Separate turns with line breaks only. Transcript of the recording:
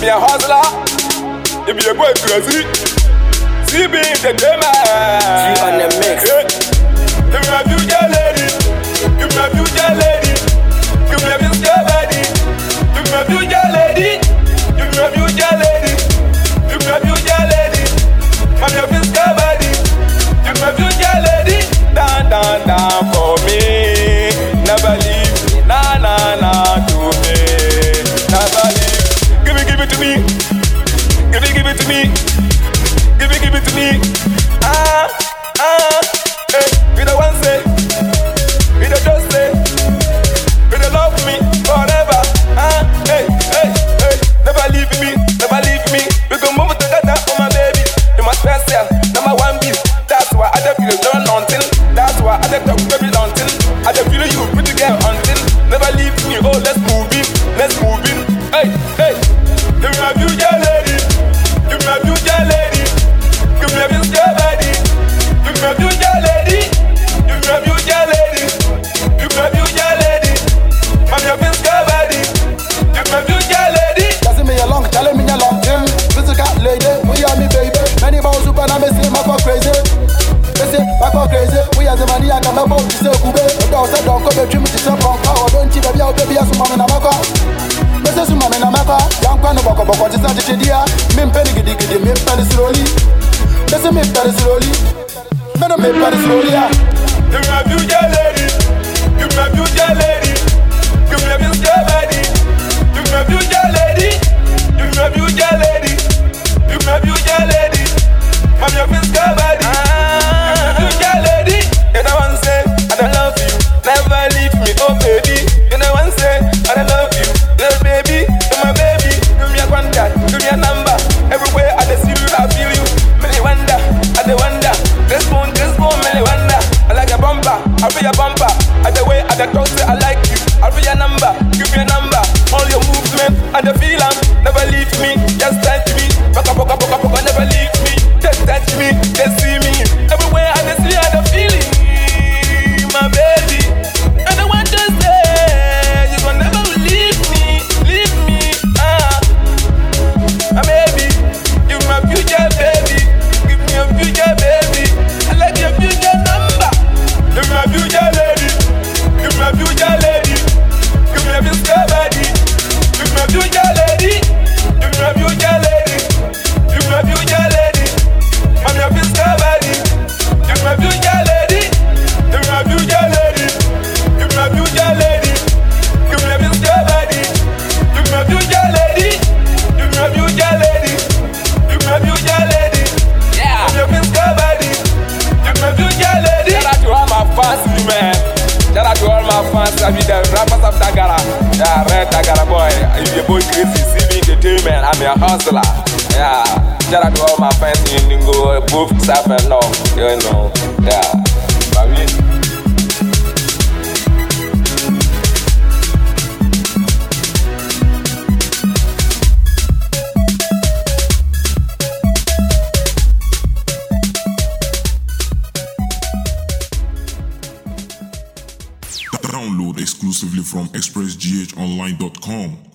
me a hustler. You be a boy crazy. See me in the game.
See on the mix.
Give me a future lady. Give me a future lady. Give me a future lady. Give me a future lady. Give me a future lady. Give me a future lady. I'm your future body. Give me a future lady. Down, down, down for me. Never leave me. Nah, nah, nah to me. Never leave. Give it to me. Give it to me. Give it to me. Hey, we don't want say. We don't just say. We don't love me forever. Hey, hey, hey. Never leave me. Never leave me. We gon' move together for my baby. You my special, number one beat. That's why I don't feel done nothing. That's why I don't talk baby nothing. I don't feel you pretty girl until. Never leave me. Oh, let's move in. Let's move in. Hey, hey. Give me a future lady. Give me a future lady. Give me a future body. Give me a future lady. Give me a future lady. Give me a future lady. I'm your future body. Give me a future lady.
Telling me along, telling me along. Physical lady, we are me baby. Many balls who can make me go crazy. They say, I go crazy. We are the money I can about to say, Kube. The dog said, don't come and dream to some punk. Don't you baby, I'll baby, as a mom in America. This is my man, America. Young Quan of Boko, this is not the idea. Mim penny, mim penny slowly. This is me penny slowly. Men of me penny slowly.
Give me a future lady. Give me a future lady. Give me a future body. Give me a future lady. Give me a future lady. Give me a future lady. I'm your future body. Give me a future lady. You know one say, I don't love you. Never leave me, oh baby. You know one say, I don't love you. Little baby, you're my baby. Give me a contact, give me a number. Everywhere I see you, I feel you. Many wonder, I dey wonder. This phone, many wonder. I like a bumper, I'll be a bumper. I the way I the talk, say I like you. I'll be a number, give me a number. All your movement, I the feel never leave me, just touch me. Poka, never leave me. Just touch me, just see me. Everywhere I see, I the feeling. My baby, I don't want to say you gon' never leave me. My baby, give me a future baby. Give me a future baby. I like your future number. Give me a future lady. Give me a future lady. Give me a future body. Give me a future lady. Give me a future lady. Give me a future lady. I'm your future body. Give me a future lady. Give me a future lady. Give me a future lady. Give me a future body. Give me a future lady. Give me a future lady. Give me a future lady. Yeah. I'm your future body. Give me a future lady. Shout out to all my fans, man. Shout out to all my fans. I be the rappers of Tagara. Yeah, Red Tagara boy. If your boy crazy, see me entertainment. I'm your hustler. Yeah. Shout out to all my fans in Ningo, both South and North. You know. Yeah.
Download exclusively from expressghonline.com.